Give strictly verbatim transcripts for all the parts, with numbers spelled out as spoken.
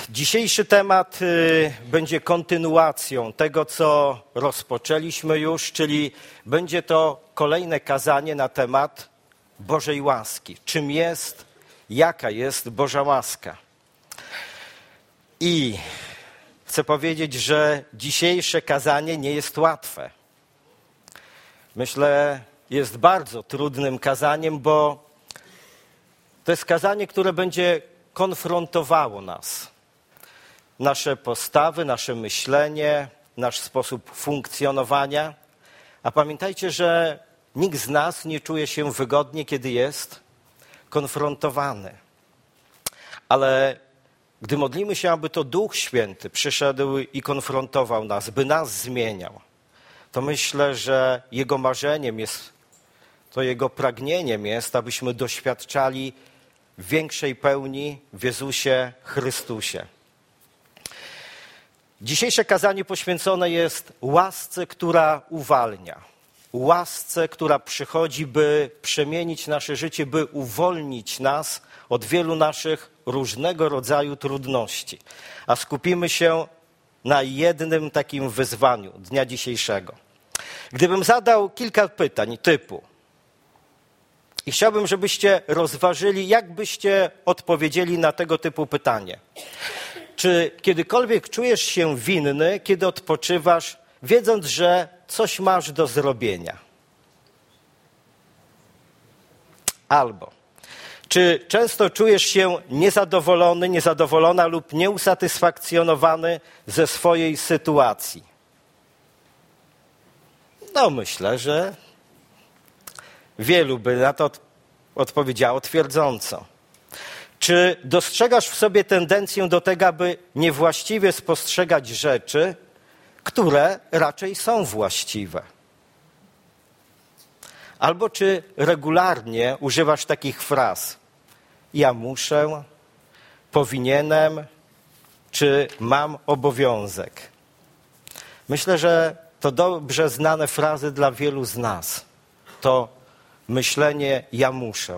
Dzisiejszy temat będzie kontynuacją tego, co rozpoczęliśmy już, czyli będzie to kolejne kazanie na temat Bożej łaski. Czym jest, jaka jest Boża łaska. I chcę powiedzieć, że dzisiejsze kazanie nie jest łatwe. Myślę, jest bardzo trudnym kazaniem, bo to jest kazanie, które będzie konfrontowało nas. Nasze postawy, nasze myślenie, nasz sposób funkcjonowania. A pamiętajcie, że nikt z nas nie czuje się wygodnie, kiedy jest konfrontowany. Ale gdy modlimy się, aby to Duch Święty przyszedł i konfrontował nas, by nas zmieniał, to myślę, że Jego marzeniem jest, to Jego pragnieniem jest, abyśmy doświadczali większej pełni w Jezusie Chrystusie. Dzisiejsze kazanie poświęcone jest łasce, która uwalnia. Łasce, która przychodzi, by przemienić nasze życie, by uwolnić nas od wielu naszych różnego rodzaju trudności. A skupimy się na jednym takim wyzwaniu dnia dzisiejszego. Gdybym zadał kilka pytań typu i chciałbym, żebyście rozważyli, jak byście odpowiedzieli na tego typu pytanie. Czy kiedykolwiek czujesz się winny, kiedy odpoczywasz, wiedząc, że coś masz do zrobienia? Albo czy często czujesz się niezadowolony, niezadowolona lub nieusatysfakcjonowany ze swojej sytuacji? No myślę, że wielu by na to odpowiedziało twierdząco. Czy dostrzegasz w sobie tendencję do tego, aby niewłaściwie spostrzegać rzeczy, które raczej są właściwe? Albo czy regularnie używasz takich fraz: ja muszę, powinienem, czy mam obowiązek? Myślę, że to dobrze znane frazy dla wielu z nas. To myślenie ja muszę.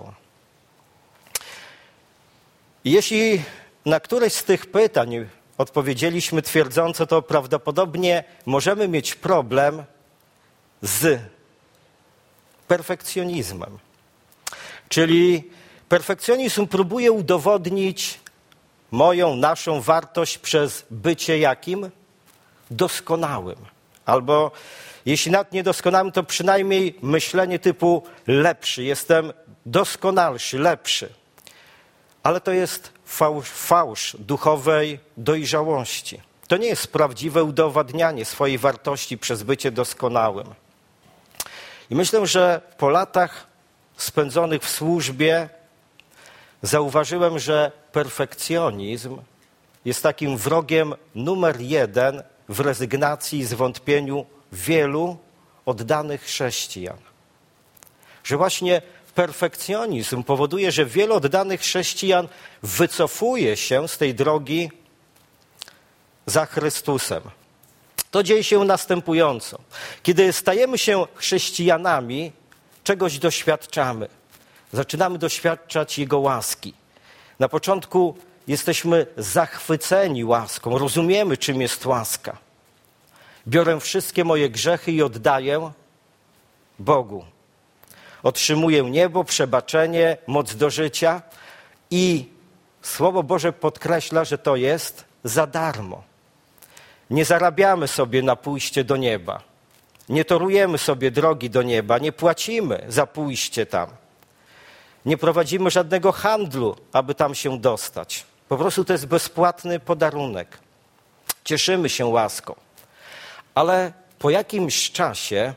Jeśli na któreś z tych pytań odpowiedzieliśmy twierdząco, to prawdopodobnie możemy mieć problem z perfekcjonizmem. Czyli perfekcjonizm próbuje udowodnić moją, naszą wartość przez bycie jakim? Doskonałym. Albo jeśli nawet niedoskonałym, to przynajmniej myślenie typu lepszy, jestem doskonalszy, lepszy. Ale to jest fałsz, fałsz duchowej dojrzałości. To nie jest prawdziwe udowadnianie swojej wartości przez bycie doskonałym. I myślę, że po latach spędzonych w służbie zauważyłem, że perfekcjonizm jest takim wrogiem numer jeden w rezygnacji i zwątpieniu wielu oddanych chrześcijan. Że właśnie perfekcjonizm powoduje, że wielu oddanych chrześcijan wycofuje się z tej drogi za Chrystusem. To dzieje się następująco. Kiedy stajemy się chrześcijanami, czegoś doświadczamy. Zaczynamy doświadczać Jego łaski. Na początku jesteśmy zachwyceni łaską, rozumiemy, czym jest łaska. Biorę wszystkie moje grzechy i oddaję Bogu. Otrzymuję niebo, przebaczenie, moc do życia i Słowo Boże podkreśla, że to jest za darmo. Nie zarabiamy sobie na pójście do nieba. Nie torujemy sobie drogi do nieba, nie płacimy za pójście tam. Nie prowadzimy żadnego handlu, aby tam się dostać. Po prostu to jest bezpłatny podarunek. Cieszymy się łaską. Ale po jakimś czasie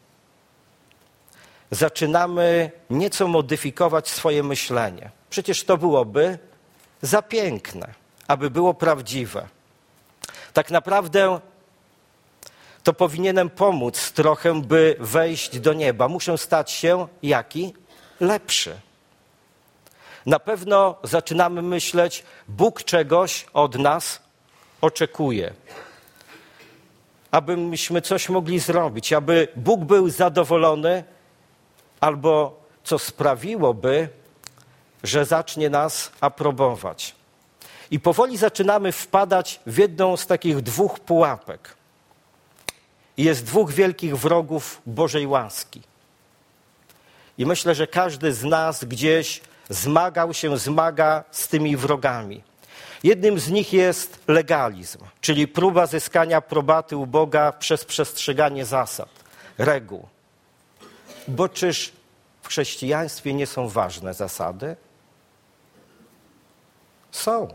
zaczynamy nieco modyfikować swoje myślenie. Przecież to byłoby za piękne, aby było prawdziwe. Tak naprawdę to powinienem pomóc trochę, by wejść do nieba. Muszę stać się jaki? Lepszy. Na pewno zaczynamy myśleć, Bóg czegoś od nas oczekuje. Abyśmy coś mogli zrobić, aby Bóg był zadowolony, albo co sprawiłoby, że zacznie nas aprobować. I powoli zaczynamy wpadać w jedną z takich dwóch pułapek. I jest dwóch wielkich wrogów Bożej łaski. I myślę, że każdy z nas gdzieś zmagał się, zmaga z tymi wrogami. Jednym z nich jest legalizm, czyli próba zyskania aprobaty u Boga przez przestrzeganie zasad, reguł. Bo czyż w chrześcijaństwie nie są ważne zasady? Są.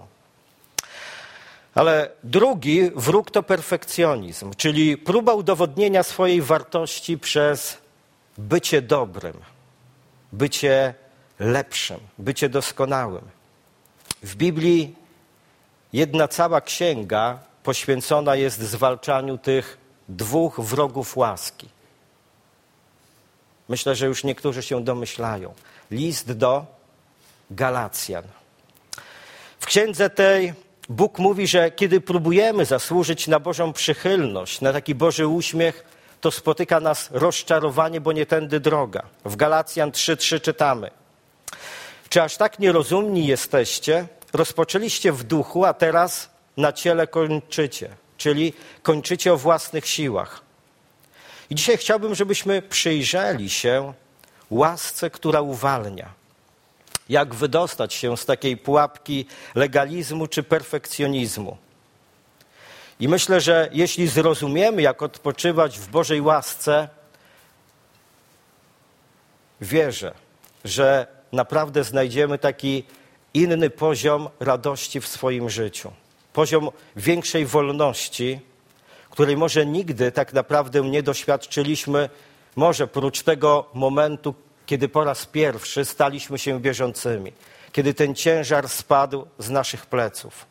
Ale drugi wróg to perfekcjonizm, czyli próba udowodnienia swojej wartości przez bycie dobrym, bycie lepszym, bycie doskonałym. W Biblii jedna cała księga poświęcona jest zwalczaniu tych dwóch wrogów łaski. Myślę, że już niektórzy się domyślają. List do Galacjan. W księdze tej Bóg mówi, że kiedy próbujemy zasłużyć na Bożą przychylność, na taki Boży uśmiech, to spotyka nas rozczarowanie, bo nie tędy droga. W Galacjan trzy trzy czytamy. Czy aż tak nierozumni jesteście? Rozpoczęliście w duchu, a teraz na ciele kończycie, czyli kończycie o własnych siłach. I dzisiaj chciałbym, żebyśmy przyjrzeli się łasce, która uwalnia. Jak wydostać się z takiej pułapki legalizmu czy perfekcjonizmu. I myślę, że jeśli zrozumiemy, jak odpoczywać w Bożej łasce, wierzę, że naprawdę znajdziemy taki inny poziom radości w swoim życiu. Poziom większej wolności, której może nigdy tak naprawdę nie doświadczyliśmy, może prócz tego momentu, kiedy po raz pierwszy staliśmy się wierzącymi, kiedy ten ciężar spadł z naszych pleców.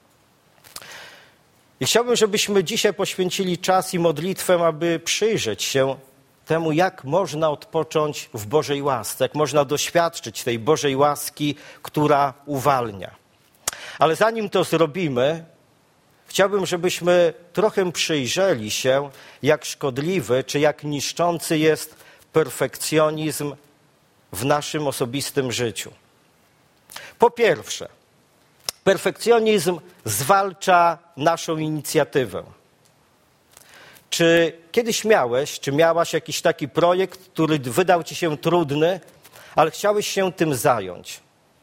I chciałbym, żebyśmy dzisiaj poświęcili czas i modlitwę, aby przyjrzeć się temu, jak można odpocząć w Bożej łasce, jak można doświadczyć tej Bożej łaski, która uwalnia. Ale zanim to zrobimy, chciałbym, żebyśmy trochę przyjrzeli się, jak szkodliwy czy jak niszczący jest perfekcjonizm w naszym osobistym życiu. Po pierwsze, perfekcjonizm zwalcza naszą inicjatywę. Czy kiedyś miałeś, czy miałaś jakiś taki projekt, który wydał ci się trudny, ale chciałeś się tym zająć?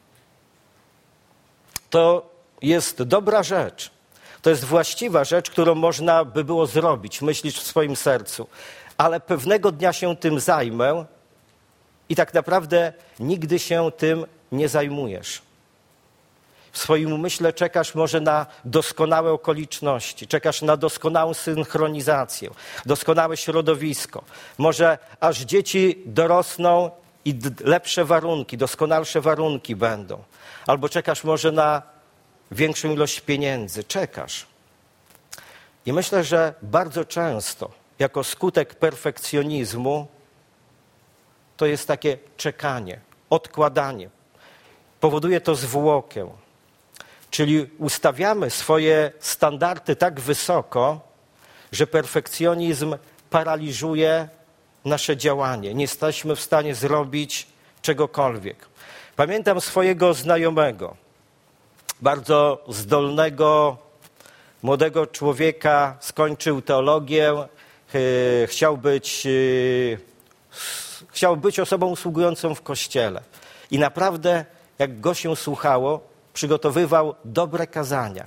To jest dobra rzecz. To jest właściwa rzecz, którą można by było zrobić, myślisz w swoim sercu. Ale pewnego dnia się tym zajmę i tak naprawdę nigdy się tym nie zajmujesz. W swoim umyśle czekasz może na doskonałe okoliczności, czekasz na doskonałą synchronizację, doskonałe środowisko. Może aż dzieci dorosną i lepsze warunki, doskonalsze warunki będą. Albo czekasz może na większą ilość pieniędzy. Czekasz. I myślę, że bardzo często jako skutek perfekcjonizmu to jest takie czekanie, odkładanie. Powoduje to zwłokę. Czyli ustawiamy swoje standardy tak wysoko, że perfekcjonizm paraliżuje nasze działanie. Nie jesteśmy w stanie zrobić czegokolwiek. Pamiętam swojego znajomego, bardzo zdolnego, młodego człowieka, skończył teologię, chciał być, chciał być osobą usługującą w kościele. I naprawdę, jak go się słuchało, przygotowywał dobre kazania.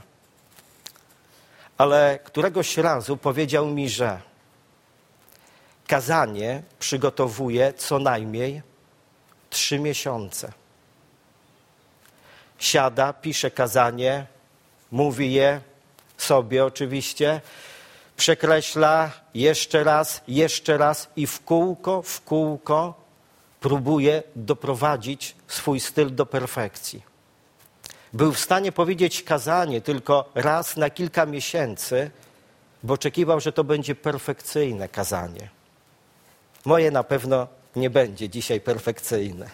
Ale któregoś razu powiedział mi, że kazanie przygotowuje co najmniej trzy miesiące. Siada, pisze kazanie, mówi je sobie oczywiście, przekreśla jeszcze raz, jeszcze raz i w kółko, w kółko próbuje doprowadzić swój styl do perfekcji. Był w stanie powiedzieć kazanie tylko raz na kilka miesięcy, bo oczekiwał, że to będzie perfekcyjne kazanie. Moje na pewno nie będzie dzisiaj perfekcyjne.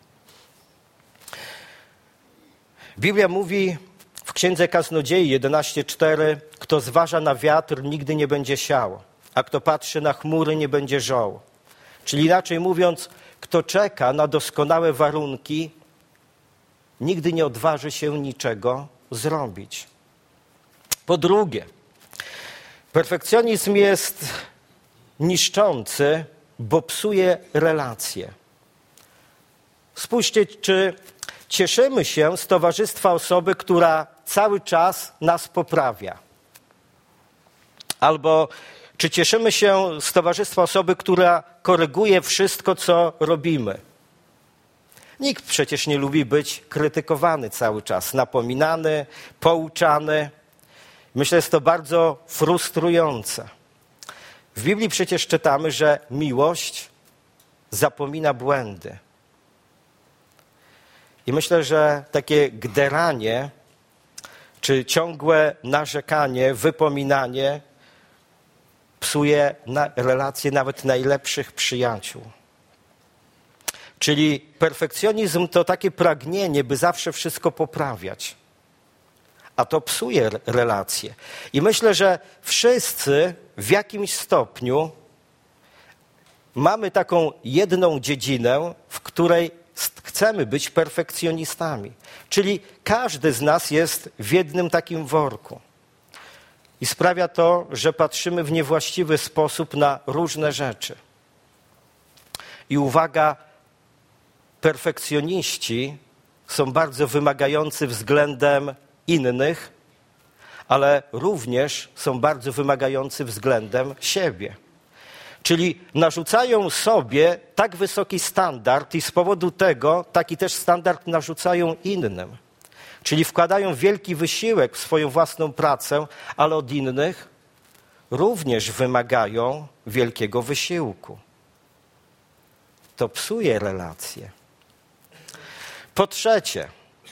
Biblia mówi w Księdze Kaznodziei jedenaście cztery, kto zważa na wiatr, nigdy nie będzie siał, a kto patrzy na chmury, nie będzie żął. Czyli inaczej mówiąc, kto czeka na doskonałe warunki, nigdy nie odważy się niczego zrobić. Po drugie, perfekcjonizm jest niszczący, bo psuje relacje. Spójrzcie, czy cieszymy się z towarzystwa osoby, która cały czas nas poprawia. Albo czy cieszymy się z towarzystwa osoby, która koryguje wszystko, co robimy. Nikt przecież nie lubi być krytykowany cały czas, napominany, pouczany. Myślę, że jest to bardzo frustrujące. W Biblii przecież czytamy, że miłość zapomina błędy. I myślę, że takie gderanie, czy ciągłe narzekanie, wypominanie psuje na relacje nawet najlepszych przyjaciół. Czyli perfekcjonizm to takie pragnienie, by zawsze wszystko poprawiać. A to psuje relacje. I myślę, że wszyscy w jakimś stopniu mamy taką jedną dziedzinę, w której chcemy być perfekcjonistami. Czyli każdy z nas jest w jednym takim worku. I sprawia to, że patrzymy w niewłaściwy sposób na różne rzeczy. I uwaga, perfekcjoniści są bardzo wymagający względem innych, ale również są bardzo wymagający względem siebie. Czyli narzucają sobie tak wysoki standard i z powodu tego taki też standard narzucają innym. Czyli wkładają wielki wysiłek w swoją własną pracę, ale od innych również wymagają wielkiego wysiłku. To psuje relacje. Po trzecie,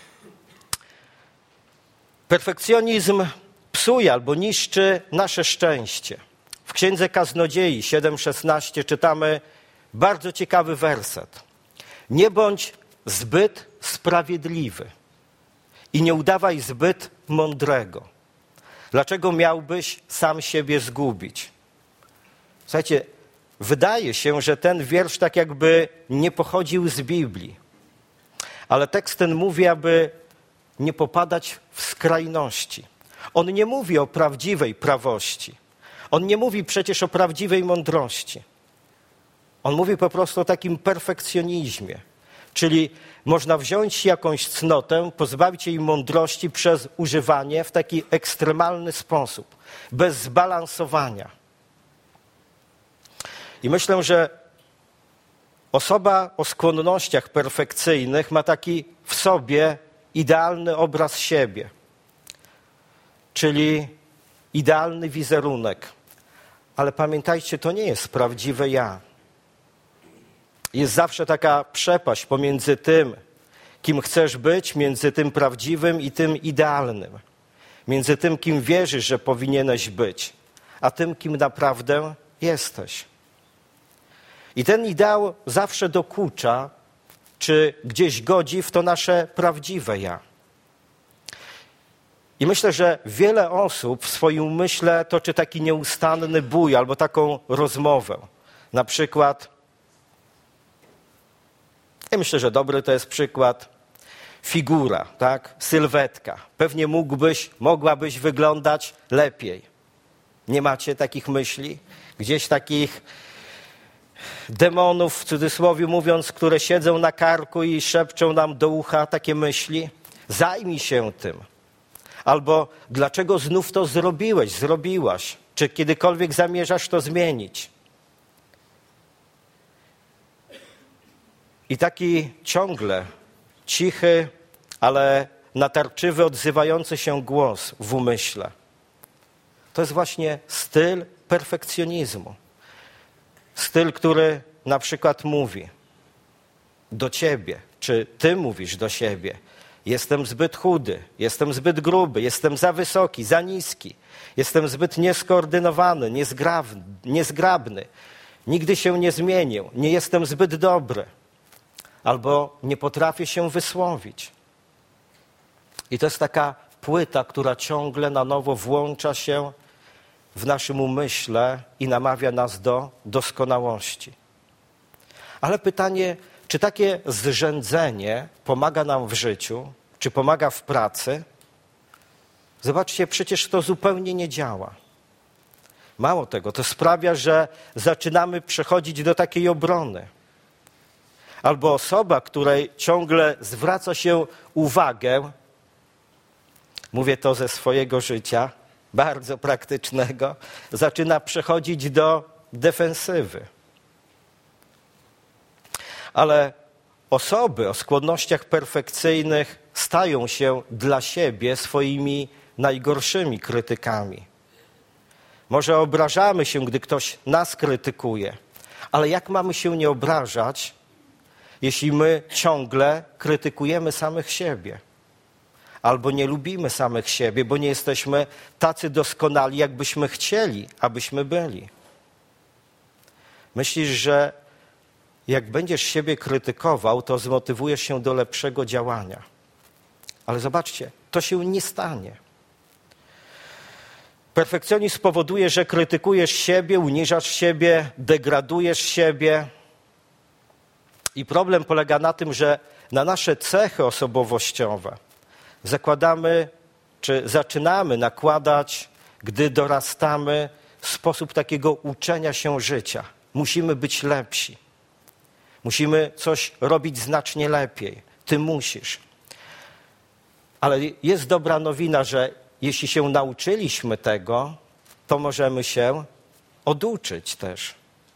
perfekcjonizm psuje albo niszczy nasze szczęście. W Księdze Kaznodziei siedem szesnaście czytamy bardzo ciekawy werset. Nie bądź zbyt sprawiedliwy i nie udawaj zbyt mądrego. Dlaczego miałbyś sam siebie zgubić? Słuchajcie, wydaje się, że ten wiersz tak jakby nie pochodził z Biblii. Ale tekst ten mówi, aby nie popadać w skrajności. On nie mówi o prawdziwej prawości. On nie mówi przecież o prawdziwej mądrości. On mówi po prostu o takim perfekcjonizmie. Czyli można wziąć jakąś cnotę, pozbawić jej mądrości przez używanie w taki ekstremalny sposób, bez zbalansowania. I myślę, że osoba o skłonnościach perfekcyjnych ma taki w sobie idealny obraz siebie, czyli idealny wizerunek. Ale pamiętajcie, to nie jest prawdziwe ja. Jest zawsze taka przepaść pomiędzy tym, kim chcesz być, między tym prawdziwym i tym idealnym. Między tym, kim wierzysz, że powinieneś być, a tym, kim naprawdę jesteś. I ten ideał zawsze dokucza, czy gdzieś godzi w to nasze prawdziwe ja. I myślę, że wiele osób w swoim umyśle toczy taki nieustanny bój albo taką rozmowę. Na przykład, ja myślę, że dobry to jest przykład, figura, tak, sylwetka. Pewnie mógłbyś, mogłabyś wyglądać lepiej. Nie macie takich myśli? Gdzieś takich demonów, w cudzysłowie mówiąc, które siedzą na karku i szepczą nam do ucha takie myśli? Zajmij się tym. Albo dlaczego znów to zrobiłeś, zrobiłaś? Czy kiedykolwiek zamierzasz to zmienić? I taki ciągle cichy, ale natarczywy, odzywający się głos w umyśle. To jest właśnie styl perfekcjonizmu. Styl, który na przykład mówi do ciebie, czy ty mówisz do siebie: jestem zbyt chudy, jestem zbyt gruby, jestem za wysoki, za niski, jestem zbyt nieskoordynowany, niezgrabny, niezgrabny, nigdy się nie zmienię, nie jestem zbyt dobry, albo nie potrafię się wysłowić. I to jest taka płyta, która ciągle na nowo włącza się w naszym umyśle i namawia nas do doskonałości. Ale pytanie, czy takie zrzędzenie pomaga nam w życiu, czy pomaga w pracy, Zobaczcie, przecież to zupełnie nie działa. Mało tego, to sprawia, że zaczynamy przechodzić do takiej obrony. Albo osoba, której ciągle zwraca się uwagę, mówię to ze swojego życia, bardzo praktycznego, zaczyna przechodzić do defensywy. Ale osoby o skłonnościach perfekcyjnych stają się dla siebie swoimi najgorszymi krytykami. Może obrażamy się, gdy ktoś nas krytykuje, ale jak mamy się nie obrażać, jeśli my ciągle krytykujemy samych siebie? Albo nie lubimy samych siebie, bo nie jesteśmy tacy doskonali, jakbyśmy chcieli, abyśmy byli. Myślisz, że jak będziesz siebie krytykował, to zmotywujesz się do lepszego działania. Ale zobaczcie, to się nie stanie. Perfekcjonizm spowoduje, że krytykujesz siebie, uniżasz siebie, degradujesz siebie. I problem polega na tym, że na nasze cechy osobowościowe zakładamy, czy zaczynamy nakładać, gdy dorastamy, sposób takiego uczenia się życia. Musimy być lepsi. Musimy coś robić znacznie lepiej. Ty musisz. Ale jest dobra nowina, że jeśli się nauczyliśmy tego, to możemy się oduczyć też.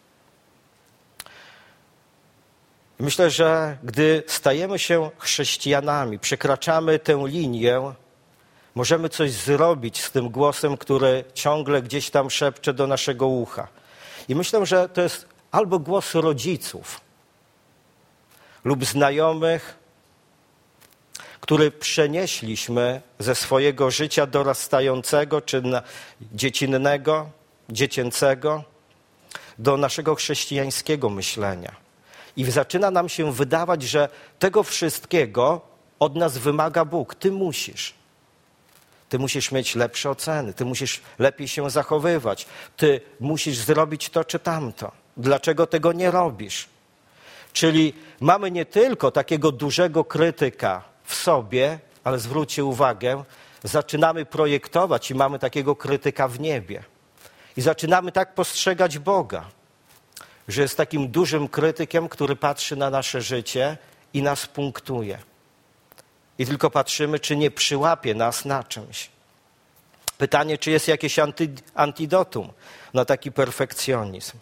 Myślę, że gdy stajemy się chrześcijanami, przekraczamy tę linię, możemy coś zrobić z tym głosem, który ciągle gdzieś tam szepcze do naszego ucha. I myślę, że to jest albo głos rodziców lub znajomych, który przenieśliśmy ze swojego życia dorastającego czy dziecinnego, dziecięcego do naszego chrześcijańskiego myślenia. I zaczyna nam się wydawać, że tego wszystkiego od nas wymaga Bóg. Ty musisz. Ty musisz mieć lepsze oceny, ty musisz lepiej się zachowywać, ty musisz zrobić to czy tamto. Dlaczego tego nie robisz? Czyli mamy nie tylko takiego dużego krytyka w sobie, ale zwróćcie uwagę, zaczynamy projektować i mamy takiego krytyka w niebie. I zaczynamy tak postrzegać Boga, że jest takim dużym krytykiem, który patrzy na nasze życie i nas punktuje. I tylko patrzymy, czy nie przyłapie nas na czymś. Pytanie, czy jest jakieś anty, antidotum na taki perfekcjonizm.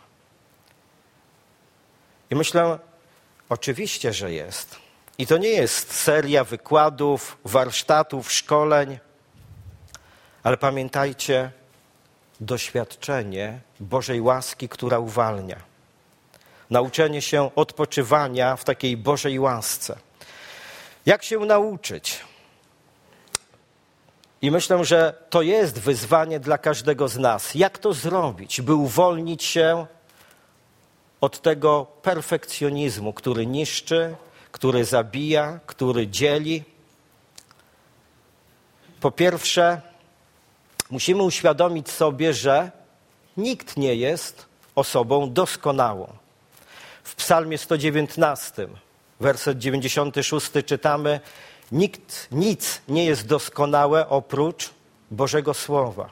I myślę, oczywiście, że jest. I to nie jest seria wykładów, warsztatów, szkoleń, ale pamiętajcie, doświadczenie Bożej łaski, która uwalnia. Nauczenie się odpoczywania w takiej Bożej łasce. Jak się nauczyć? I myślę, że to jest wyzwanie dla każdego z nas. Jak to zrobić, by uwolnić się od tego perfekcjonizmu, który niszczy, który zabija, który dzieli? Po pierwsze, musimy uświadomić sobie, że nikt nie jest osobą doskonałą. W Psalmie sto dziewiętnastym, werset dziewięćdziesiąty szósty czytamy: nikt, nic nie jest doskonałe oprócz Bożego Słowa.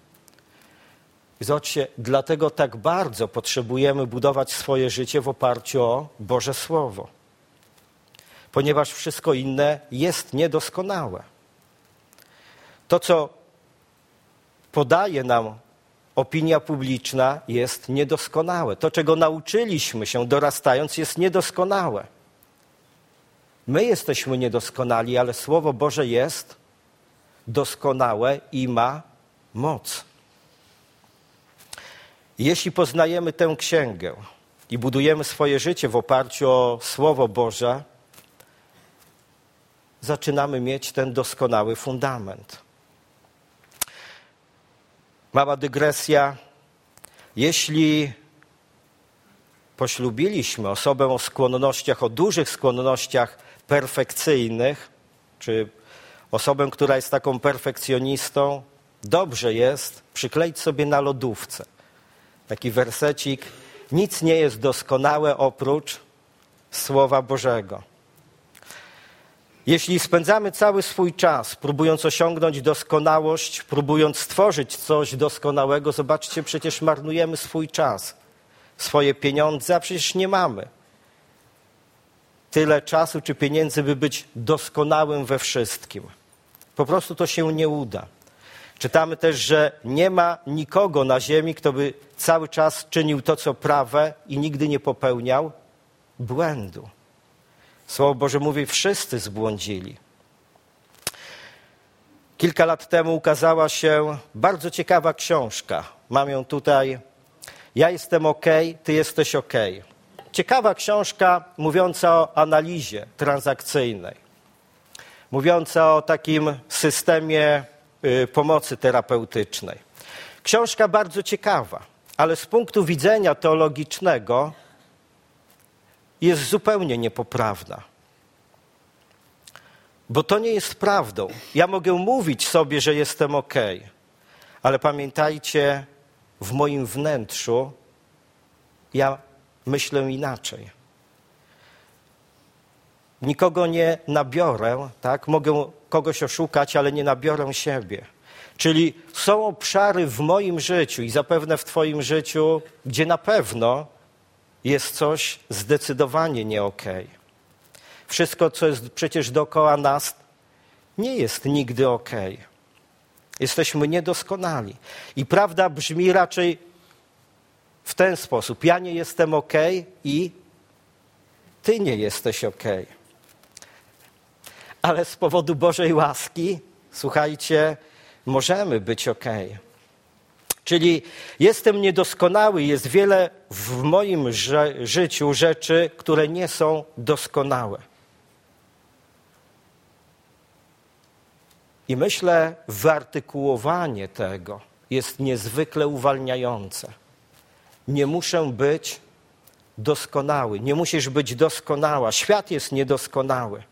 I zobaczcie, dlatego tak bardzo potrzebujemy budować swoje życie w oparciu o Boże Słowo. Ponieważ wszystko inne jest niedoskonałe. To, co podaje nam opinia publiczna, jest niedoskonałe. To, czego nauczyliśmy się dorastając, jest niedoskonałe. My jesteśmy niedoskonali, ale Słowo Boże jest doskonałe i ma moc. Jeśli poznajemy tę księgę i budujemy swoje życie w oparciu o Słowo Boże, zaczynamy mieć ten doskonały fundament. Mała dygresja. Jeśli poślubiliśmy osobę o skłonnościach, o dużych skłonnościach perfekcyjnych, czy osobę, która jest taką perfekcjonistą, dobrze jest przykleić sobie na lodówce taki wersecik: nic nie jest doskonałe oprócz Słowa Bożego. Jeśli spędzamy cały swój czas, próbując osiągnąć doskonałość, próbując stworzyć coś doskonałego, zobaczcie, przecież marnujemy swój czas, swoje pieniądze, a przecież nie mamy tyle czasu czy pieniędzy, by być doskonałym we wszystkim. Po prostu to się nie uda. Czytamy też, że nie ma nikogo na ziemi, kto by cały czas czynił to, co prawe i nigdy nie popełniał błędu. Słowo Boże mówi, wszyscy zbłądzili. Kilka lat temu ukazała się bardzo ciekawa książka. Mam ją tutaj. Ja jestem okej, ty jesteś okej. Ciekawa książka mówiąca o analizie transakcyjnej. Mówiąca o takim systemie y, pomocy terapeutycznej. Książka bardzo ciekawa, ale z punktu widzenia teologicznego jest zupełnie niepoprawna. Bo to nie jest prawdą. Ja mogę mówić sobie, że jestem okej, ale pamiętajcie, w moim wnętrzu ja myślę inaczej. Nikogo nie nabiorę, tak? Mogę kogoś oszukać, ale nie nabiorę siebie. Czyli są obszary w moim życiu i zapewne w twoim życiu, gdzie na pewno jest coś zdecydowanie nie okej. Wszystko, co jest przecież dookoła nas, nie jest nigdy okej. Jesteśmy niedoskonali. I prawda brzmi raczej w ten sposób. Ja nie jestem okej i ty nie jesteś okej. Ale z powodu Bożej łaski, słuchajcie, możemy być okej. Czyli jestem niedoskonały, jest wiele w moim ży- życiu rzeczy, które nie są doskonałe. I myślę, wyartykułowanie tego jest niezwykle uwalniające. Nie muszę być doskonały, nie musisz być doskonała. Świat jest niedoskonały.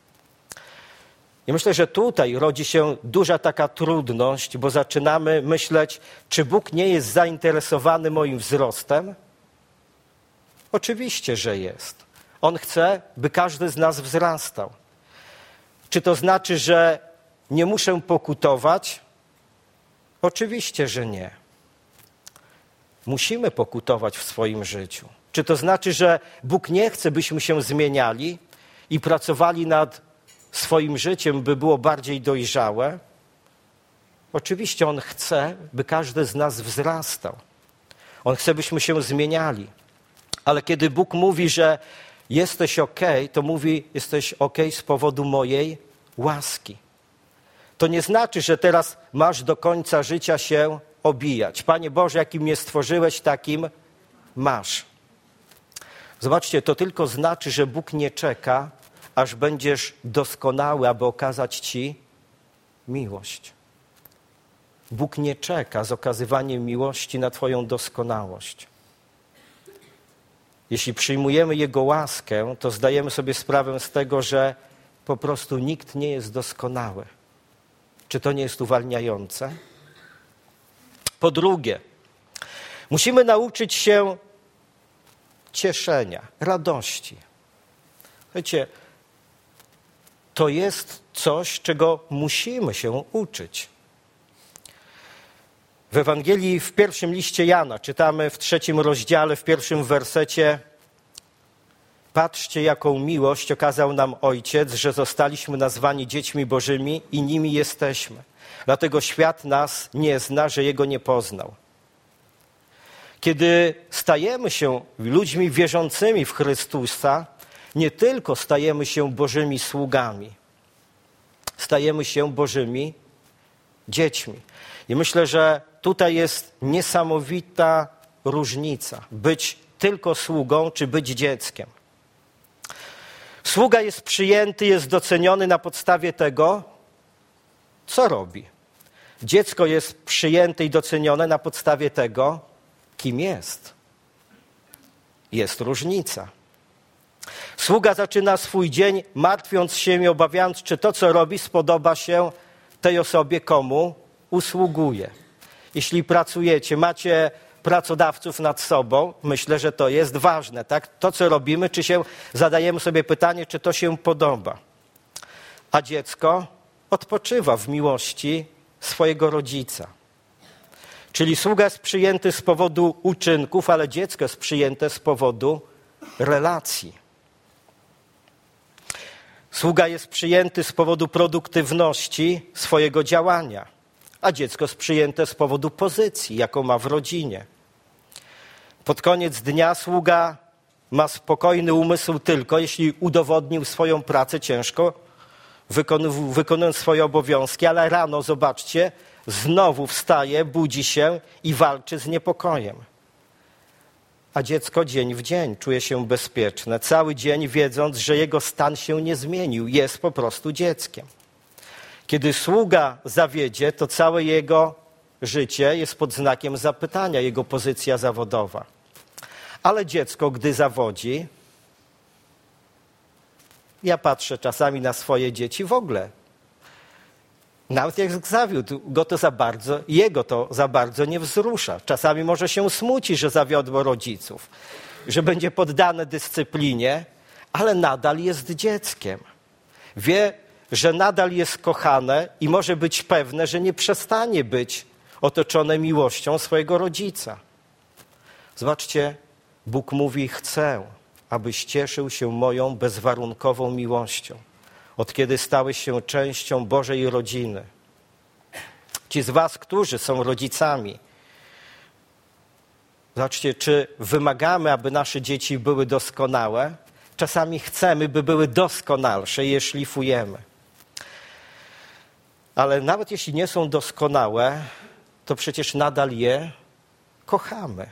I myślę, że tutaj rodzi się duża taka trudność, bo zaczynamy myśleć, czy Bóg nie jest zainteresowany moim wzrostem? Oczywiście, że jest. On chce, by każdy z nas wzrastał. Czy to znaczy, że nie muszę pokutować? Oczywiście, że nie. Musimy pokutować w swoim życiu. Czy to znaczy, że Bóg nie chce, byśmy się zmieniali i pracowali nad swoim życiem, by było bardziej dojrzałe? Oczywiście On chce, by każdy z nas wzrastał. On chce, byśmy się zmieniali. Ale kiedy Bóg mówi, że jesteś okej, to mówi, jesteś okej z powodu mojej łaski. To nie znaczy, że teraz masz do końca życia się obijać. Panie Boże, jakim mnie stworzyłeś, takim masz. Zobaczcie, to tylko znaczy, że Bóg nie czeka, aż będziesz doskonały, aby okazać ci miłość. Bóg nie czeka z okazywaniem miłości na twoją doskonałość. Jeśli przyjmujemy Jego łaskę, to zdajemy sobie sprawę z tego, że po prostu nikt nie jest doskonały. Czy to nie jest uwalniające? Po drugie, musimy nauczyć się cieszenia, radości. Słuchajcie, to jest coś, czego musimy się uczyć. W Ewangelii w pierwszym liście Jana czytamy w trzecim rozdziale, w pierwszym wersecie: patrzcie, jaką miłość okazał nam Ojciec, że zostaliśmy nazwani dziećmi Bożymi i nimi jesteśmy. Dlatego świat nas nie zna, że Jego nie poznał. Kiedy stajemy się ludźmi wierzącymi w Chrystusa, nie tylko stajemy się Bożymi sługami, stajemy się Bożymi dziećmi. I myślę, że tutaj jest niesamowita różnica. Być tylko sługą, czy być dzieckiem. Sługa jest przyjęty, jest doceniony na podstawie tego, co robi. Dziecko jest przyjęte i docenione na podstawie tego, kim jest. Jest różnica. Sługa zaczyna swój dzień martwiąc się i obawiając, czy to, co robi, spodoba się tej osobie, komu usługuje. Jeśli pracujecie, macie pracodawców nad sobą, myślę, że to jest ważne. Tak? To, co robimy, czy się zadajemy sobie pytanie, czy to się podoba. a dziecko odpoczywa w miłości swojego rodzica. Czyli sługa jest przyjęty z powodu uczynków, ale dziecko jest przyjęte z powodu relacji. Sługa jest przyjęty z powodu produktywności swojego działania, a dziecko jest przyjęte z powodu pozycji, jaką ma w rodzinie. Pod koniec dnia sługa ma spokojny umysł tylko, jeśli udowodnił swoją pracę ciężko, wykonując swoje obowiązki, ale rano, zobaczcie, znowu wstaje, budzi się i walczy z niepokojem. A dziecko dzień w dzień czuje się bezpieczne, cały dzień wiedząc, że jego stan się nie zmienił, jest po prostu dzieckiem. Kiedy sługa zawiedzie, to całe jego życie jest pod znakiem zapytania, jego pozycja zawodowa. Ale dziecko, gdy zawodzi, ja patrzę czasami na swoje dzieci w ogóle. Nawet jak zawiódł, go to za bardzo, jego to za bardzo nie wzrusza. Czasami może się smuci, że zawiodło rodziców, że będzie poddane dyscyplinie, ale nadal jest dzieckiem. Wie, że nadal jest kochane i może być pewne, że nie przestanie być otoczone miłością swojego rodzica. Zobaczcie, Bóg mówi, chcę, abyś cieszył się moją bezwarunkową miłością. Od kiedy stałeś się częścią Bożej rodziny. Ci z was, którzy są rodzicami, zobaczcie, czy wymagamy, aby nasze dzieci były doskonałe? Czasami chcemy, by były doskonalsze i je szlifujemy. Ale nawet jeśli nie są doskonałe, to przecież nadal je kochamy.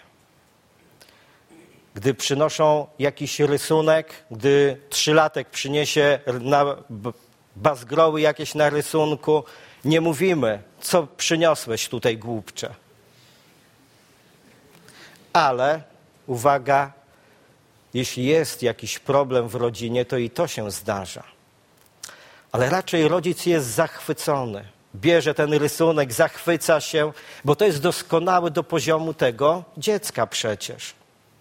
Gdy przynoszą jakiś rysunek, gdy trzylatek przyniesie na bazgroły jakieś na rysunku, nie mówimy, co przyniosłeś tutaj, głupcze. Ale, uwaga, jeśli jest jakiś problem w rodzinie, to i to się zdarza. Ale raczej rodzic jest zachwycony. Bierze ten rysunek, zachwyca się, bo to jest doskonały do poziomu tego dziecka przecież.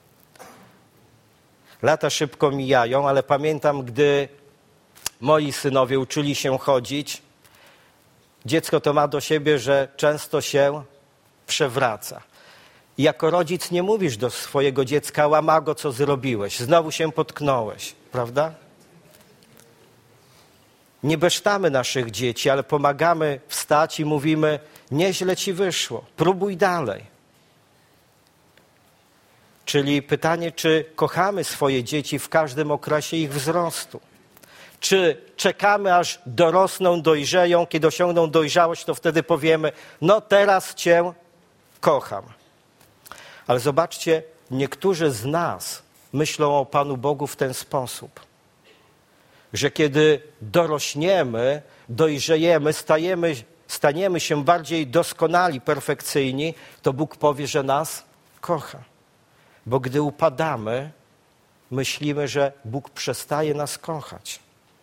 Lata szybko mijają, ale pamiętam, gdy moi synowie uczyli się chodzić, dziecko to ma do siebie, że często się przewraca. I jako rodzic nie mówisz do swojego dziecka, łamago, co zrobiłeś, znowu się potknąłeś, prawda? Nie besztamy naszych dzieci, ale pomagamy wstać i mówimy, nieźle ci wyszło, próbuj dalej. Czyli pytanie, czy kochamy swoje dzieci w każdym okresie ich wzrostu? Czy czekamy, aż dorosną, dojrzeją, kiedy osiągną dojrzałość, to wtedy powiemy, no teraz cię kocham. Ale zobaczcie, niektórzy z nas myślą o Panu Bogu w ten sposób, że kiedy dorośniemy, dojrzejemy, stajemy, staniemy się bardziej doskonali, perfekcyjni, to Bóg powie, że nas kocha. Bo gdy upadamy, myślimy, że Bóg przestaje nas kochać.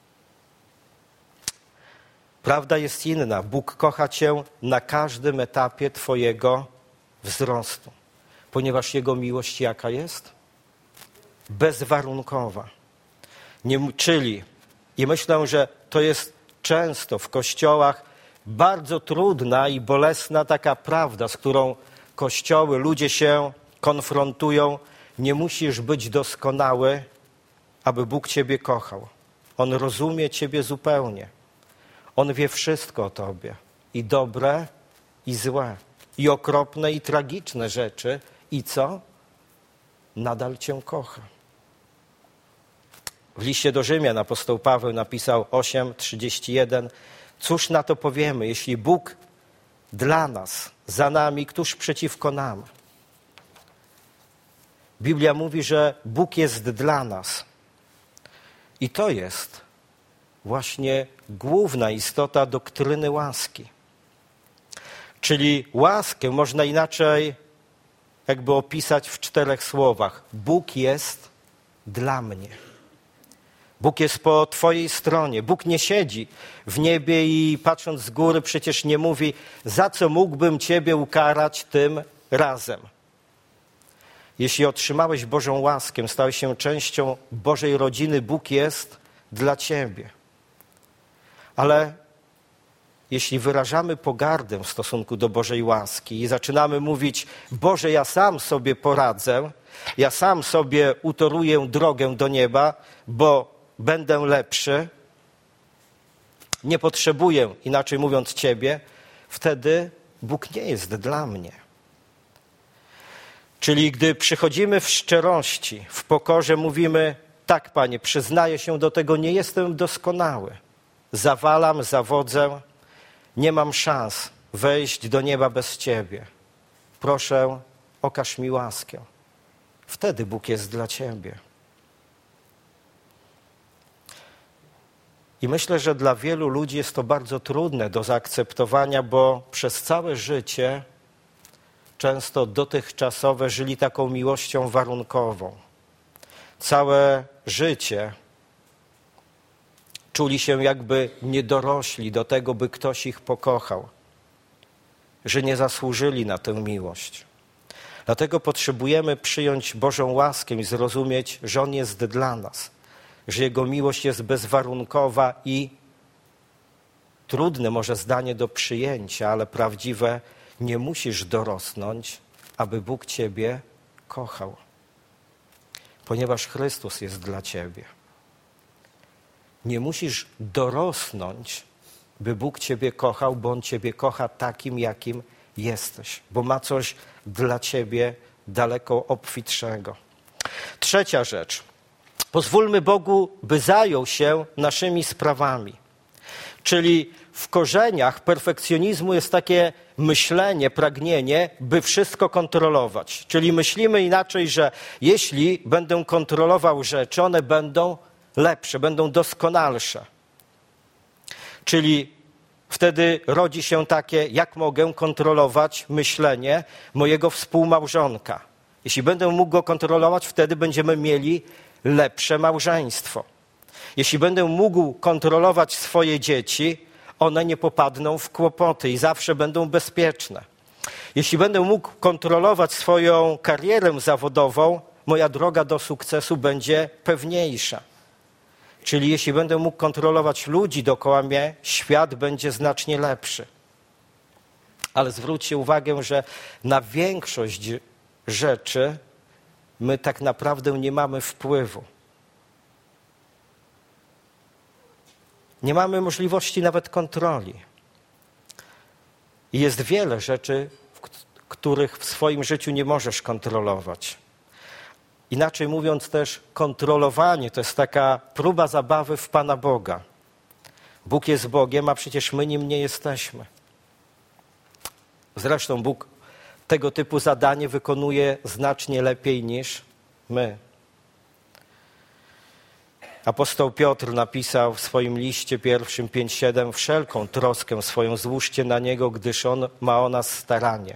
Prawda jest inna. Bóg kocha cię na każdym etapie twojego wzrostu. Ponieważ Jego miłość jaka jest? Bezwarunkowa. Nie, czyli, i myślę, że to jest często w kościołach bardzo trudna i bolesna taka prawda, z którą kościoły, ludzie się konfrontują. Nie musisz być doskonały, aby Bóg ciebie kochał. On rozumie ciebie zupełnie. On wie wszystko o tobie. I dobre, i złe. I okropne, i tragiczne rzeczy. I co? Nadal cię kocha. W liście do Rzymian apostoł Paweł napisał osiem trzydzieści jeden. Cóż na to powiemy, jeśli Bóg dla nas, za nami, któż przeciwko nam? Biblia mówi, że Bóg jest dla nas. I to jest właśnie główna istota doktryny łaski. Czyli łaskę można inaczej jakby opisać w czterech słowach. Bóg jest dla mnie. Bóg jest po twojej stronie. Bóg nie siedzi w niebie i patrząc z góry przecież nie mówi, za co mógłbym ciebie ukarać tym razem. Jeśli otrzymałeś Bożą łaskę, stałeś się częścią Bożej rodziny, Bóg jest dla ciebie. Ale jeśli wyrażamy pogardę w stosunku do Bożej łaski i zaczynamy mówić: Boże, ja sam sobie poradzę, ja sam sobie utoruję drogę do nieba, bo będę lepszy, nie potrzebuję, inaczej mówiąc, Ciebie, wtedy Bóg nie jest dla mnie. Czyli gdy przychodzimy w szczerości, w pokorze, mówimy: tak, Panie, przyznaję się do tego, nie jestem doskonały. Zawalam, zawodzę, nie mam szans wejść do nieba bez Ciebie. Proszę, okaż mi łaskę. Wtedy Bóg jest dla Ciebie. I myślę, że dla wielu ludzi jest to bardzo trudne do zaakceptowania, bo przez całe życie często dotychczasowe żyli taką miłością warunkową. Całe życie czuli się jakby niedorośli do tego, by ktoś ich pokochał, że nie zasłużyli na tę miłość. Dlatego potrzebujemy przyjąć Bożą łaskę i zrozumieć, że On jest dla nas, że Jego miłość jest bezwarunkowa i trudne może zdanie do przyjęcia, ale prawdziwe: nie musisz dorosnąć, aby Bóg Ciebie kochał, ponieważ Chrystus jest dla Ciebie. Nie musisz dorosnąć, by Bóg Ciebie kochał, bo On Ciebie kocha takim, jakim jesteś, bo ma coś dla Ciebie daleko obfitszego. Trzecia rzecz. Pozwólmy Bogu, by zajął się naszymi sprawami. Czyli w korzeniach perfekcjonizmu jest takie myślenie, pragnienie, by wszystko kontrolować. Czyli myślimy inaczej, że jeśli będę kontrolował rzeczy, one będą lepsze, będą doskonalsze. Czyli wtedy rodzi się takie: jak mogę kontrolować myślenie mojego współmałżonka? Jeśli będę mógł go kontrolować, wtedy będziemy mieli lepsze małżeństwo. Jeśli będę mógł kontrolować swoje dzieci, one nie popadną w kłopoty i zawsze będą bezpieczne. Jeśli będę mógł kontrolować swoją karierę zawodową, moja droga do sukcesu będzie pewniejsza. Czyli jeśli będę mógł kontrolować ludzi dookoła mnie, świat będzie znacznie lepszy. Ale zwróćcie uwagę, że na większość rzeczy my tak naprawdę nie mamy wpływu. Nie mamy możliwości nawet kontroli. I jest wiele rzeczy, których w swoim życiu nie możesz kontrolować. Inaczej mówiąc też, kontrolowanie to jest taka próba zabawy w Pana Boga. Bóg jest Bogiem, a przecież my Nim nie jesteśmy. Zresztą Bóg tego typu zadanie wykonuje znacznie lepiej niż my. Apostoł Piotr napisał w swoim liście pierwszym pięć siedem: wszelką troskę swoją złóżcie na Niego, gdyż On ma o nas staranie.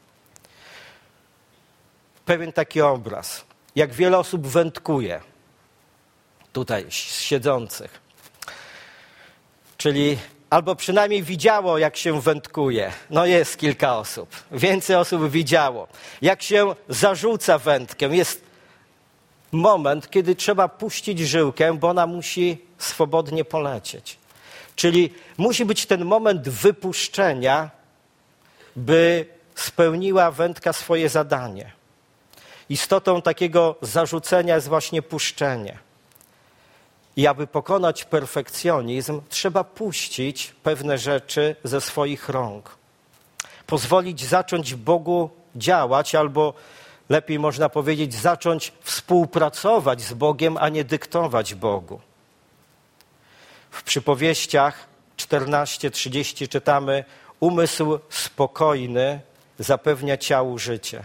Pewien taki obraz. Jak wiele osób wędkuje tutaj siedzących. Czyli albo przynajmniej widziało, jak się wędkuje. No jest kilka osób. Więcej osób widziało. Jak się zarzuca wędkę. Jest moment, kiedy trzeba puścić żyłkę, bo ona musi swobodnie polecieć. Czyli musi być ten moment wypuszczenia, by spełniła wędka swoje zadanie. Istotą takiego zarzucenia jest właśnie puszczenie. I aby pokonać perfekcjonizm, trzeba puścić pewne rzeczy ze swoich rąk. Pozwolić zacząć Bogu działać, albo lepiej można powiedzieć, zacząć współpracować z Bogiem, a nie dyktować Bogu. W Przypowieściach czternaście trzydzieści czytamy: umysł spokojny zapewnia ciału życie.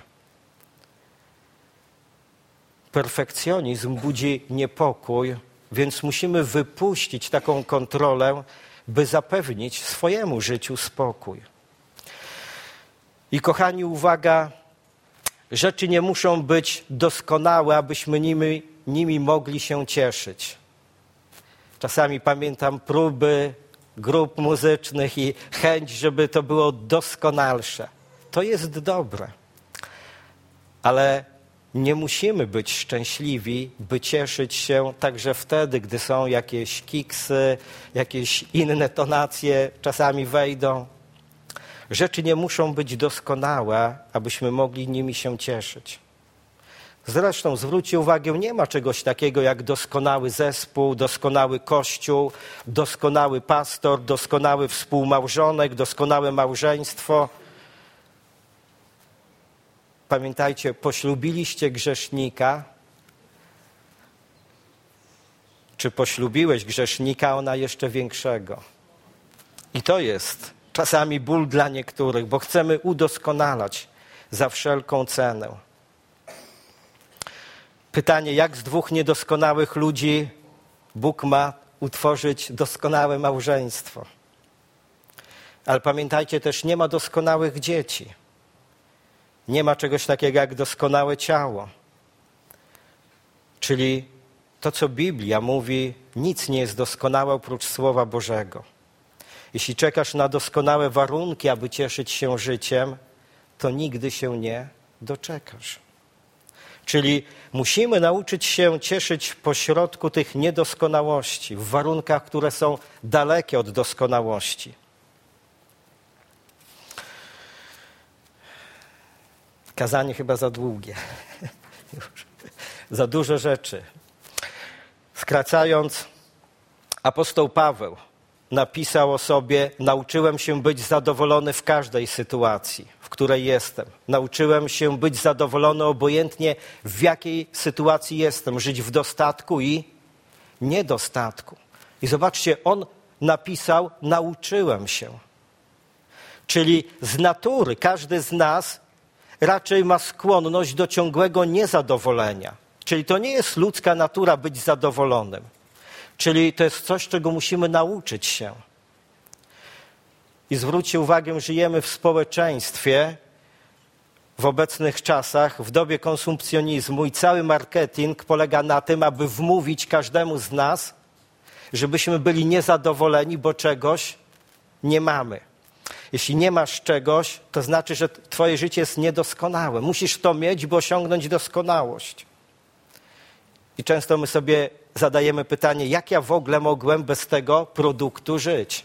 Perfekcjonizm budzi niepokój, więc musimy wypuścić taką kontrolę, by zapewnić swojemu życiu spokój. I kochani, uwaga, rzeczy nie muszą być doskonałe, abyśmy nimi, nimi mogli się cieszyć. Czasami pamiętam próby grup muzycznych i chęć, żeby to było doskonalsze. To jest dobre, ale nie musimy być szczęśliwi, by cieszyć się także wtedy, gdy są jakieś kiksy, jakieś inne tonacje czasami wejdą. Rzeczy nie muszą być doskonałe, abyśmy mogli nimi się cieszyć. Zresztą zwróćcie uwagę, nie ma czegoś takiego jak doskonały zespół, doskonały kościół, doskonały pastor, doskonały współmałżonek, doskonałe małżeństwo. Pamiętajcie, poślubiliście grzesznika, czy poślubiłeś grzesznika, ona jeszcze większego. I to jest czasami ból dla niektórych, bo chcemy udoskonalać za wszelką cenę. Pytanie, jak z dwóch niedoskonałych ludzi Bóg ma utworzyć doskonałe małżeństwo? Ale pamiętajcie też, nie ma doskonałych dzieci. Nie ma czegoś takiego jak doskonałe ciało. Czyli to, co Biblia mówi, nic nie jest doskonałe oprócz Słowa Bożego. Jeśli czekasz na doskonałe warunki, aby cieszyć się życiem, to nigdy się nie doczekasz. Czyli musimy nauczyć się cieszyć pośrodku tych niedoskonałości, w warunkach, które są dalekie od doskonałości. Kazanie chyba za długie. Za dużo rzeczy. Skracając, apostoł Paweł napisał o sobie: nauczyłem się być zadowolony w każdej sytuacji, w której jestem. Nauczyłem się być zadowolony obojętnie, w jakiej sytuacji jestem. Żyć w dostatku i niedostatku. I zobaczcie, on napisał: nauczyłem się. Czyli z natury każdy z nas raczej ma skłonność do ciągłego niezadowolenia. Czyli to nie jest ludzka natura być zadowolonym. Czyli to jest coś, czego musimy nauczyć się. I zwróćcie uwagę, żyjemy w społeczeństwie w obecnych czasach, w dobie konsumpcjonizmu i cały marketing polega na tym, aby wmówić każdemu z nas, żebyśmy byli niezadowoleni, bo czegoś nie mamy. Jeśli nie masz czegoś, to znaczy, że twoje życie jest niedoskonałe. Musisz to mieć, by osiągnąć doskonałość. I często my sobie zadajemy pytanie, jak ja w ogóle mogłem bez tego produktu żyć?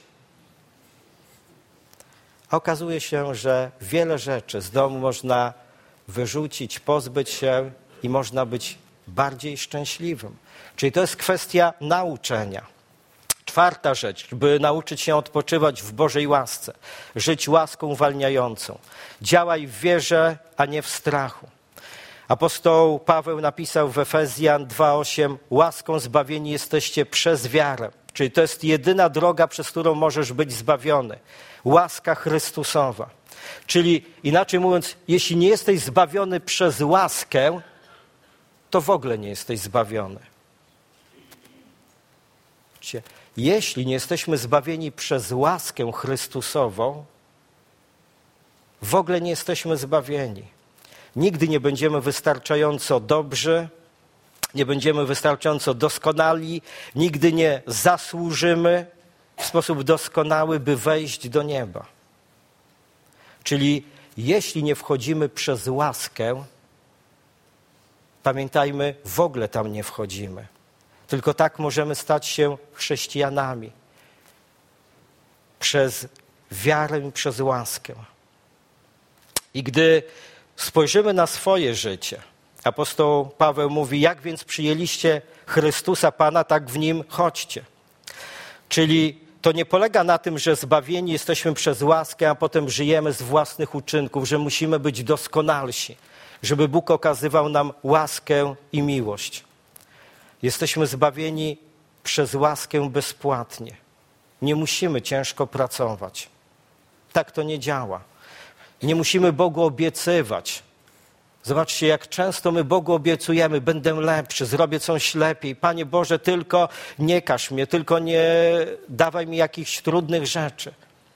A okazuje się, że wiele rzeczy z domu można wyrzucić, pozbyć się i można być bardziej szczęśliwym. Czyli to jest kwestia nauczenia. Czwarta rzecz, by nauczyć się odpoczywać w Bożej łasce, żyć łaską uwalniającą. Działaj w wierze, a nie w strachu. Apostoł Paweł napisał w Efezjan dwa osiem: łaską zbawieni jesteście przez wiarę. Czyli to jest jedyna droga, przez którą możesz być zbawiony. Łaska Chrystusowa. Czyli inaczej mówiąc, jeśli nie jesteś zbawiony przez łaskę, to w ogóle nie jesteś zbawiony. Jeśli nie jesteśmy zbawieni przez łaskę Chrystusową, w ogóle nie jesteśmy zbawieni. Nigdy nie będziemy wystarczająco dobrzy, nie będziemy wystarczająco doskonali, nigdy nie zasłużymy w sposób doskonały, by wejść do nieba. Czyli jeśli nie wchodzimy przez łaskę, pamiętajmy, w ogóle tam nie wchodzimy. Tylko tak możemy stać się chrześcijanami. Przez wiarę i przez łaskę. I gdy spojrzymy na swoje życie, apostoł Paweł mówi: jak więc przyjęliście Chrystusa Pana, tak w Nim chodźcie. Czyli to nie polega na tym, że zbawieni jesteśmy przez łaskę, a potem żyjemy z własnych uczynków, że musimy być doskonalsi, żeby Bóg okazywał nam łaskę i miłość. Jesteśmy zbawieni przez łaskę bezpłatnie. Nie musimy ciężko pracować. Tak to nie działa. Nie musimy Bogu obiecywać. Zobaczcie, jak często my Bogu obiecujemy: będę lepszy, zrobię coś lepiej. Panie Boże, tylko nie każ mnie, tylko nie dawaj mi jakichś trudnych rzeczy.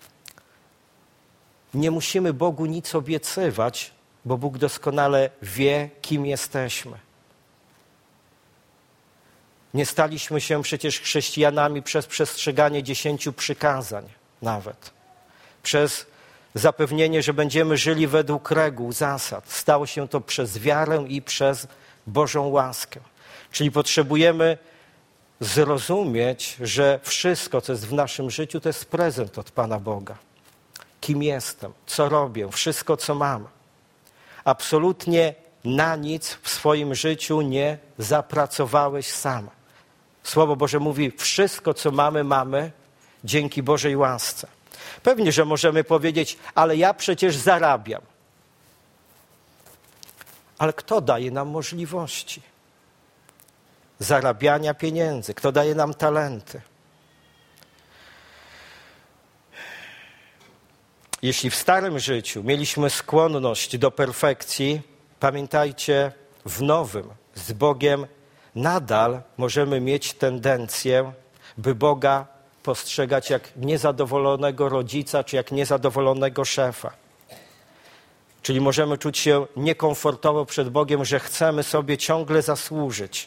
Nie musimy Bogu nic obiecywać, bo Bóg doskonale wie, kim jesteśmy. Nie staliśmy się przecież chrześcijanami przez przestrzeganie dziesięciu przykazań nawet. Przez zapewnienie, że będziemy żyli według reguł, zasad. Stało się to przez wiarę i przez Bożą łaskę. Czyli potrzebujemy zrozumieć, że wszystko, co jest w naszym życiu, to jest prezent od Pana Boga. Kim jestem, co robię, wszystko, co mam. Absolutnie na nic w swoim życiu nie zapracowałeś sam. Słowo Boże mówi, wszystko, co mamy, mamy dzięki Bożej łasce. Pewnie, że możemy powiedzieć, ale ja przecież zarabiam. Ale kto daje nam możliwości zarabiania pieniędzy? Kto daje nam talenty? Jeśli w starym życiu mieliśmy skłonność do perfekcji, pamiętajcie, w nowym z Bogiem nadal możemy mieć tendencję, by Boga postrzegać jak niezadowolonego rodzica, czy jak niezadowolonego szefa. Czyli możemy czuć się niekomfortowo przed Bogiem, że chcemy sobie ciągle zasłużyć.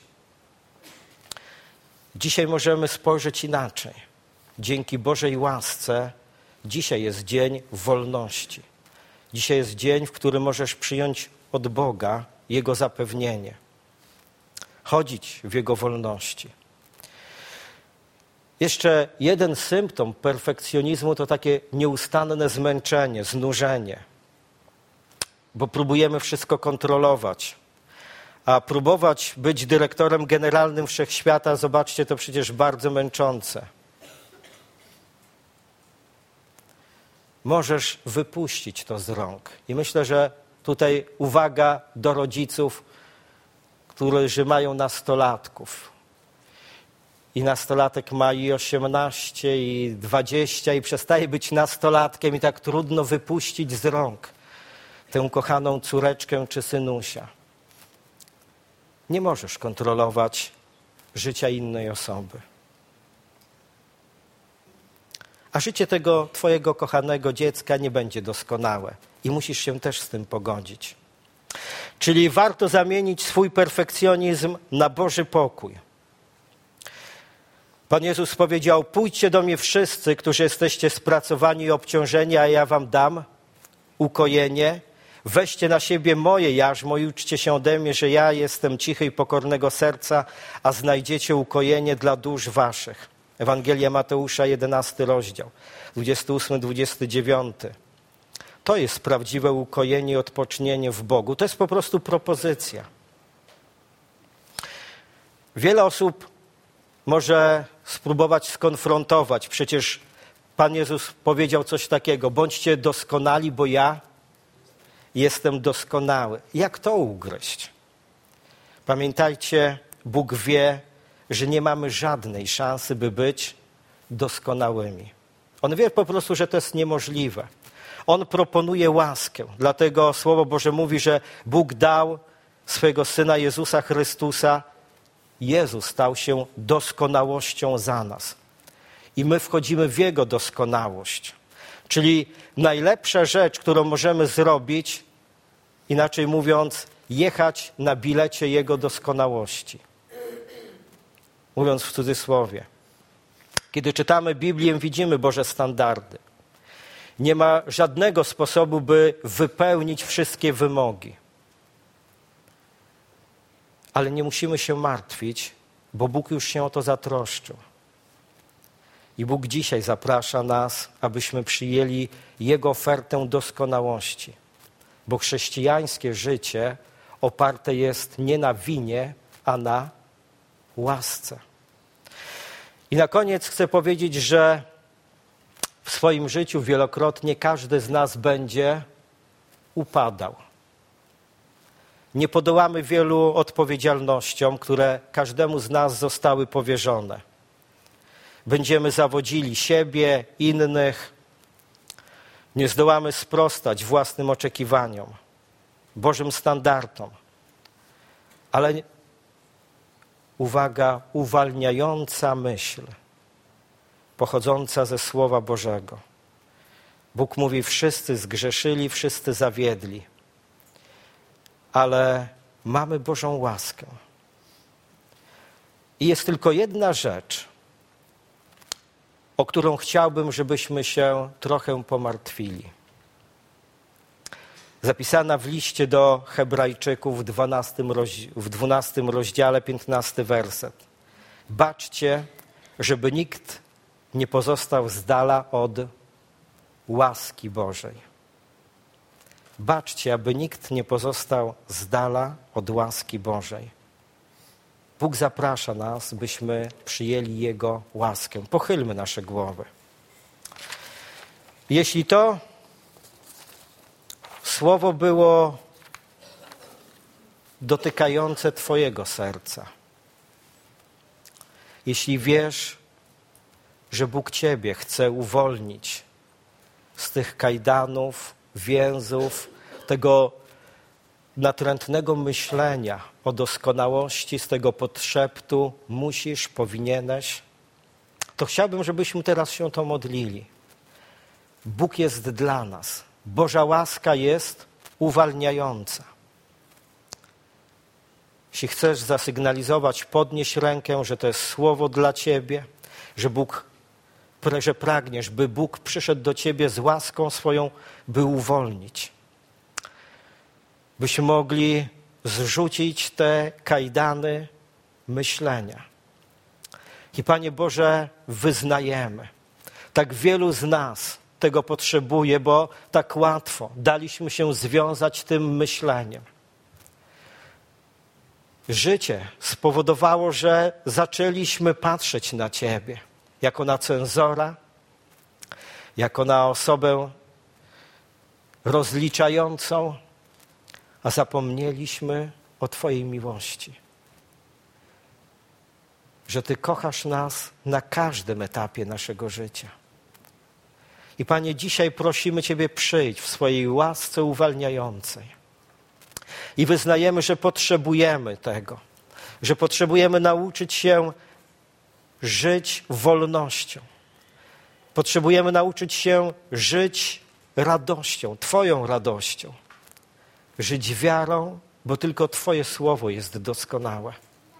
Dzisiaj możemy spojrzeć inaczej. Dzięki Bożej łasce dzisiaj jest dzień wolności. Dzisiaj jest dzień, w którym możesz przyjąć od Boga Jego zapewnienie. Chodzić w Jego wolności. Jeszcze jeden symptom perfekcjonizmu to takie nieustanne zmęczenie, znużenie. Bo próbujemy wszystko kontrolować. A próbować być dyrektorem generalnym wszechświata, zobaczcie, to przecież bardzo męczące. Możesz wypuścić to z rąk. I myślę, że tutaj uwaga do rodziców, którzy mają nastolatków. I nastolatek ma i osiemnaście, i dwadzieścia, i przestaje być nastolatkiem i tak trudno wypuścić z rąk tę kochaną córeczkę czy synusia. Nie możesz kontrolować życia innej osoby. A życie tego twojego kochanego dziecka nie będzie doskonałe i musisz się też z tym pogodzić. Czyli warto zamienić swój perfekcjonizm na Boży pokój. Pan Jezus powiedział, pójdźcie do mnie wszyscy, którzy jesteście spracowani i obciążeni, a ja wam dam ukojenie. Weźcie na siebie moje jarzmo i uczcie się ode mnie, że ja jestem cichy i pokornego serca, a znajdziecie ukojenie dla dusz waszych. Ewangelia Mateusza, jedenasty rozdział, dwudziesty ósmy, dwudziesty dziewiąty. To jest prawdziwe ukojenie i odpocznienie w Bogu. To jest po prostu propozycja. Wiele osób może spróbować skonfrontować. Przecież Pan Jezus powiedział coś takiego. Bądźcie doskonali, bo ja jestem doskonały. Jak to ugryźć? Pamiętajcie, Bóg wie, że nie mamy żadnej szansy, by być doskonałymi. On wie po prostu, że to jest niemożliwe. On proponuje łaskę. Dlatego Słowo Boże mówi, że Bóg dał swojego Syna Jezusa Chrystusa. Jezus stał się doskonałością za nas. I my wchodzimy w Jego doskonałość. Czyli najlepsza rzecz, którą możemy zrobić, inaczej mówiąc, jechać na bilecie Jego doskonałości. Mówiąc w cudzysłowie. Kiedy czytamy Biblię, widzimy Boże standardy. Nie ma żadnego sposobu, by wypełnić wszystkie wymogi. Ale nie musimy się martwić, bo Bóg już się o to zatroszczył. I Bóg dzisiaj zaprasza nas, abyśmy przyjęli Jego ofertę doskonałości. Bo chrześcijańskie życie oparte jest nie na winie, a na łasce. I na koniec chcę powiedzieć, że w swoim życiu wielokrotnie każdy z nas będzie upadał. Nie podołamy wielu odpowiedzialnościom, które każdemu z nas zostały powierzone. Będziemy zawodzili siebie, innych. Nie zdołamy sprostać własnym oczekiwaniom, Bożym standardom. Ale uwaga, uwalniająca myśl, pochodząca ze Słowa Bożego. Bóg mówi, wszyscy zgrzeszyli, wszyscy zawiedli, ale mamy Bożą łaskę. I jest tylko jedna rzecz, o którą chciałbym, żebyśmy się trochę pomartwili. zapisana w liście do Hebrajczyków w dwunastym, rozdziale, w dwunastym rozdziale, piętnasty werset. Baczcie, żeby nikt nie pozostał z dala od łaski Bożej. Baczcie, aby nikt nie pozostał z dala od łaski Bożej. Bóg zaprasza nas, byśmy przyjęli Jego łaskę. Pochylmy nasze głowy. Jeśli to słowo było dotykające Twojego serca, jeśli wiesz, że Bóg Ciebie chce uwolnić z tych kajdanów, więzów, tego natrętnego myślenia o doskonałości, z tego podszeptu musisz, powinieneś, to chciałbym, żebyśmy teraz się to modlili. Bóg jest dla nas. Boża łaska jest uwalniająca. Jeśli chcesz zasygnalizować, podnieś rękę, że to jest słowo dla Ciebie, że Bóg, że pragniesz, by Bóg przyszedł do Ciebie z łaską swoją, by uwolnić. Byśmy mogli zrzucić te kajdany myślenia. I Panie Boże, wyznajemy. Tak wielu z nas tego potrzebuje, bo tak łatwo daliśmy się związać tym myśleniem. Życie spowodowało, że zaczęliśmy patrzeć na Ciebie jako na cenzora, jako na osobę rozliczającą, a zapomnieliśmy o Twojej miłości. Że Ty kochasz nas na każdym etapie naszego życia. I Panie, dzisiaj prosimy Ciebie, przyjdź w swojej łasce uwalniającej. I wyznajemy, że potrzebujemy tego, że potrzebujemy nauczyć się żyć wolnością. Potrzebujemy nauczyć się żyć radością, Twoją radością. Żyć wiarą, bo tylko Twoje słowo jest doskonałe.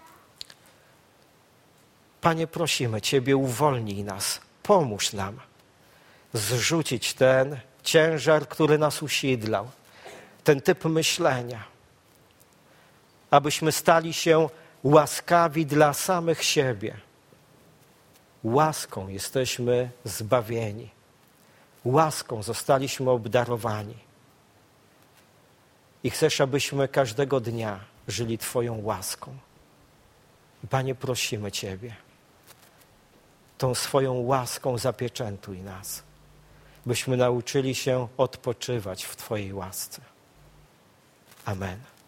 Panie, prosimy Ciebie, uwolnij nas, pomóż nam zrzucić ten ciężar, który nas usidlał, ten typ myślenia, abyśmy stali się łaskawi dla samych siebie. Łaską jesteśmy zbawieni. Łaską zostaliśmy obdarowani. I chcesz, abyśmy każdego dnia żyli Twoją łaską. Panie, prosimy Ciebie, tą swoją łaską zapieczętuj nas, byśmy nauczyli się odpoczywać w Twojej łasce. Amen.